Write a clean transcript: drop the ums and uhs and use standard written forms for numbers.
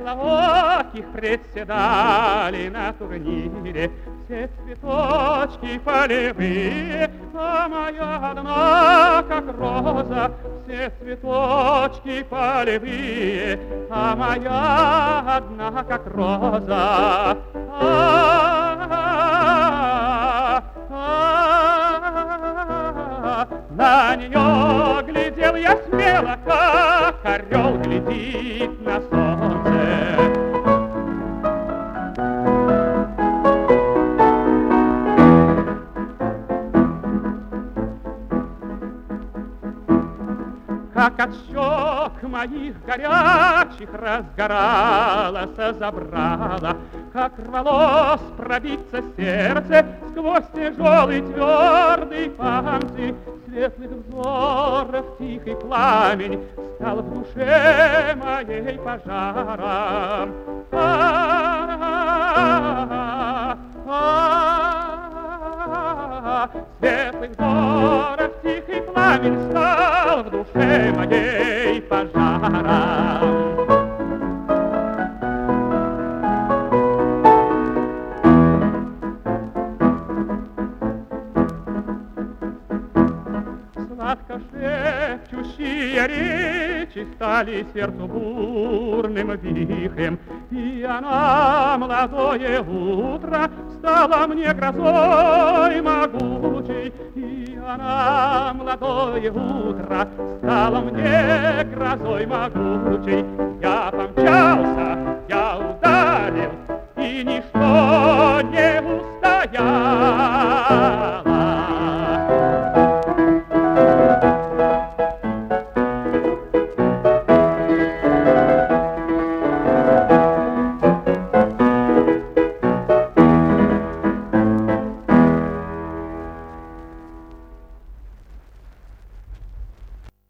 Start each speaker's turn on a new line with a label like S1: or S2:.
S1: белооких председали на турнире. Все цветочки полевые, а моя одна как роза. Все цветочки полевые, а моя одна как роза. На нее глядел я смело, как орел глядит на солнце. Как от щек моих горячих разгоралась, забрала, как рвалось пробиться сердце сквозь тяжелый твердый панцирь. Светлых взоров тихий пламень стал в душе моей пожаром. Светлых взоров тихий пламень стал в душе моей пожаром. Сладко шепчущие речи стали сердцу бурным вихрем, и она, молодое утро, стала мне грозой могучей. И она, молодое утро, стала мне грозой могучей. Я помчался, я ударил, и ничто